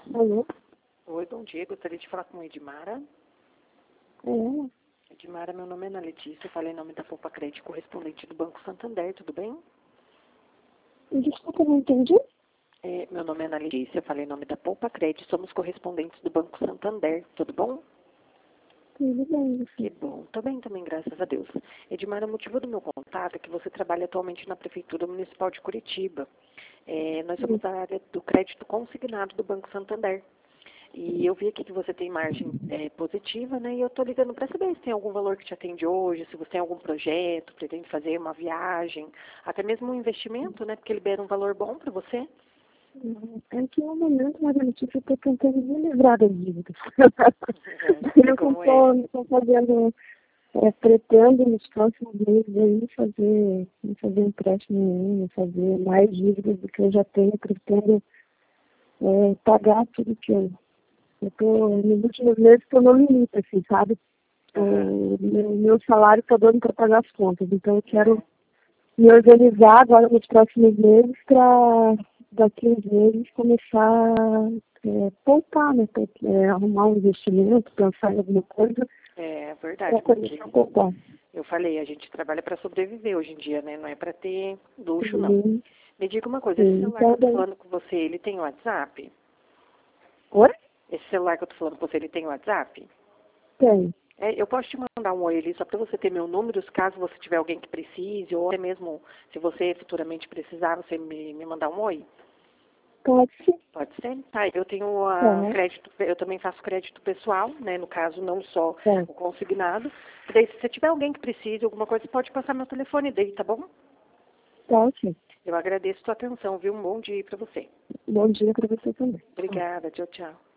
Alô? Oi, bom dia. Gostaria de falar com a Edmara. Edmara, meu nome é Ana Letícia. Eu falei em nome da Poupa Crédito, correspondente do Banco Santander. Tudo bem? Desculpa, não entendi. Meu nome é Ana Letícia. Eu falei em nome da Poupa Crédito. Somos correspondentes do Banco Santander. Tudo bom? Tudo bem, Que sim. bom. Tô bem também, graças a Deus. Edmara, o motivo do meu contato é que você trabalha atualmente na Prefeitura Municipal de Curitiba. Nós somos da área do crédito consignado do Banco Santander. E eu vi aqui que você tem margem positiva, né? E eu estou ligando para saber se tem algum valor que te atende hoje, se você tem algum projeto, pretende fazer uma viagem, até mesmo um investimento, né? Porque libera um valor bom para você. É que no momento, na Letícia, eu estou tentando me livrar das dívidas. Sei Eu como é. não estou fazendo, pretendo nos próximos meses aí fazer empréstimo nenhum, fazer mais dívidas do que eu já tenho, pretendo pagar tudo que eu estou, nos últimos meses, estou no limite, assim, sabe? Meu salário está dando para pagar as contas, então eu quero me organizar agora nos próximos meses para daqui uns meses começar a poupar, né? Arrumar um investimento, pensar em alguma coisa É verdade, para porque começar a poupar. eu falei, a gente trabalha para sobreviver hoje em dia, né? Não é para ter luxo, não. Sim, Me diga uma coisa, esse sim. celular que Então, eu tô daí... falando com você, ele tem WhatsApp? Oi? Esse celular que eu tô falando com você, ele tem WhatsApp? Tem. Eu posso te mandar um oi ali só para você ter meu número, caso você tiver alguém que precise, ou até mesmo se você futuramente precisar, você me mandar um oi? Pode ser. Pode ser? Tá, eu tenho Tá, crédito, eu também faço crédito pessoal, né? No caso, não só tá. o consignado. Daí, se você tiver alguém que precise, alguma coisa, pode passar meu telefone daí, tá bom? Tá, ok. Eu agradeço a sua atenção, viu? Um bom dia para você. Bom dia para você também. Obrigada, tchau, tchau.